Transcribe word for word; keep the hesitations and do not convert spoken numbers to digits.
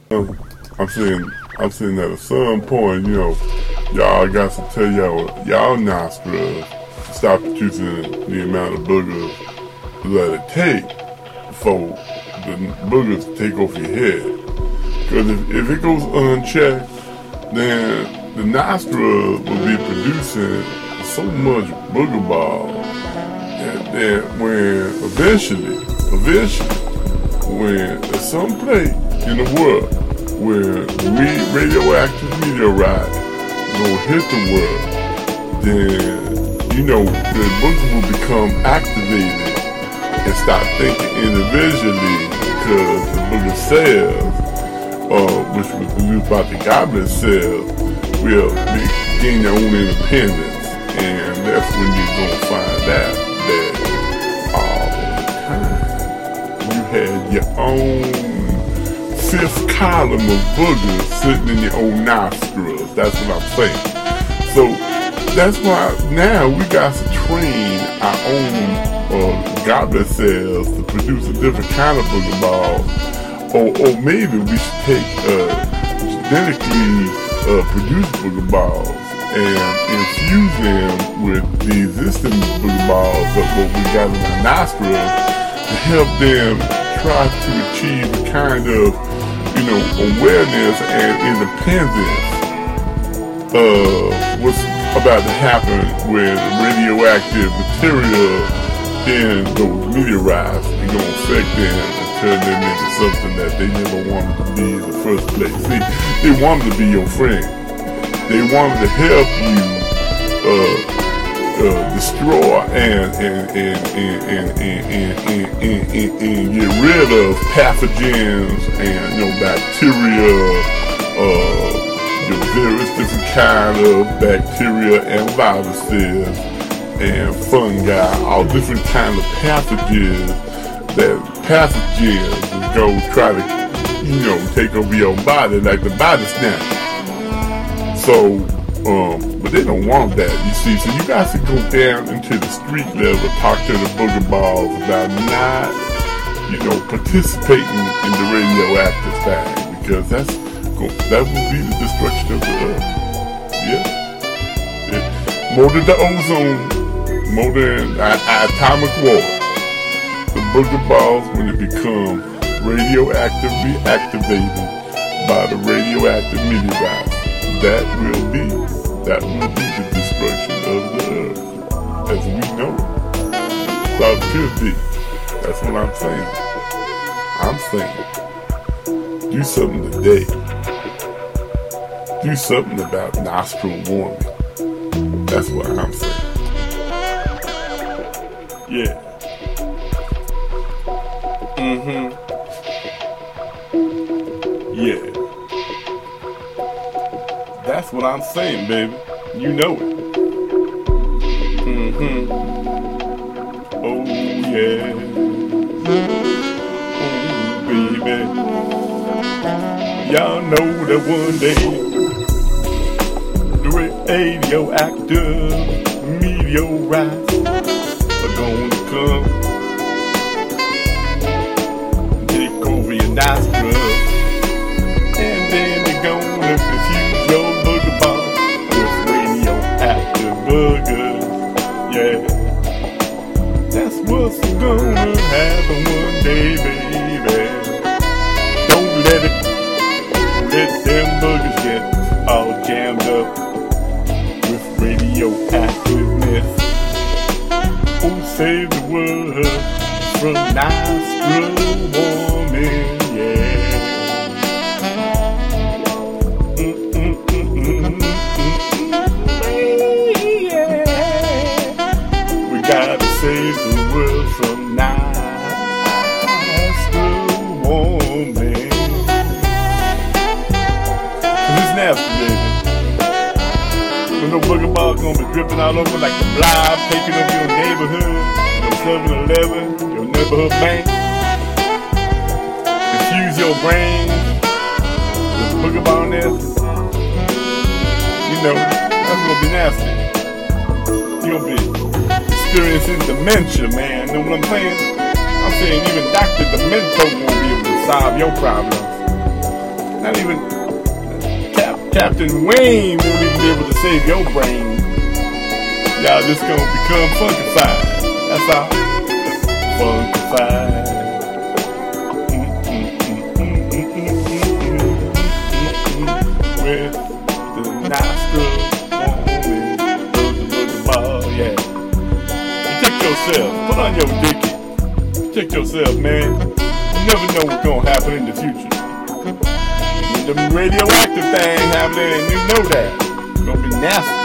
Um, I'm saying, I'm saying that at some point, you know, y'all got to tell y'all, y'all nostrils stop producing the amount of boogers that it take for the boogers to take over your head. Because if, if it goes unchecked, then the nostrils will be producing so much booger ball that, that when eventually, eventually, when there's some place in the world where the radioactive meteorite gonna hit the world, then you know the booger will become activated and start thinking individually, because the booger cells, uh, which was produced by the goblet cells, will be, gain their own independence, and that's when you're gonna find out that all the time you had your own fifth column of boogers sitting in your own nostrils. That's what I'm saying. So that's why now we got to train our own uh, goblet cells to produce a different kind of booger ball, or, or maybe we should take uh, genetically uh, produced booger balls and infuse them with the existing booger balls of what we got in our nostrils to help them try to achieve a kind of, you know, awareness and independence of what's about to happen with radioactive material in those meteorites. It's going to affect them and turn them into something that they never wanted to be in the first place. See, they wanted to be your friend. They wanted to help you uh, uh, destroy and and and and and, and, and, and, and and get rid of pathogens and, you know, bacteria, uh, the various different kind of bacteria and viruses and fungi, all different kind of pathogens that pathogens is going to try to, you know, take over your body like the body snatcher. So, um, but they don't want that, you see. So you got to go down into the street level, talk to the booger balls about not, you know, participating in the radioactive thing, because that's that will be the destruction of the earth. Yeah. It, more than the ozone, more than uh, atomic war. The booger balls, when it become radioactively activated by the radioactive meteorites, that will be, that will be the destruction of the earth as we know it. That could be. That's what I'm saying. I'm saying, do something today. Do something about nostril warming. That's what I'm saying. Yeah. Mm-hmm. Yeah. That's what I'm saying, baby. You know it. Mm-hmm. Oh, yeah. Oh, baby. Y'all know that one day the radioactive meteorites are gonna come, take over your nostrils, and then they're gonna infuse your booger ball with radioactive boogers. Yeah, that's what's gonna happen one day, baby. Don't let it, let them boogers get all jammed up with radioactiveness. Oh, save the world from nostril warming, yeah. Mm-mm-mm-mm-mm-mm, yeah. We gotta save the world from nostril warming. It's nasty, baby. When no booger ball gonna be dripping all over like the blob taking over your neighborhood, your seven eleven, your neighborhood bank. Infuse your brain with booger ball nest. You know, that's gonna be nasty. You're gonna be experiencing dementia, man. Know what I'm saying? I'm saying even Doctor Demento won't be able to solve your problems. Not even Cap, Captain Wayne won't even be able to save your brain. Y'all just gonna become funkified. That's all. Funkified. With the nostril warming, boogie boogie ball, yeah. Protect yourself. Put on your dickie. Protect yourself, man. You never know what's gonna happen in the future. When the radioactive thing happening, you know that. It's gonna be nasty.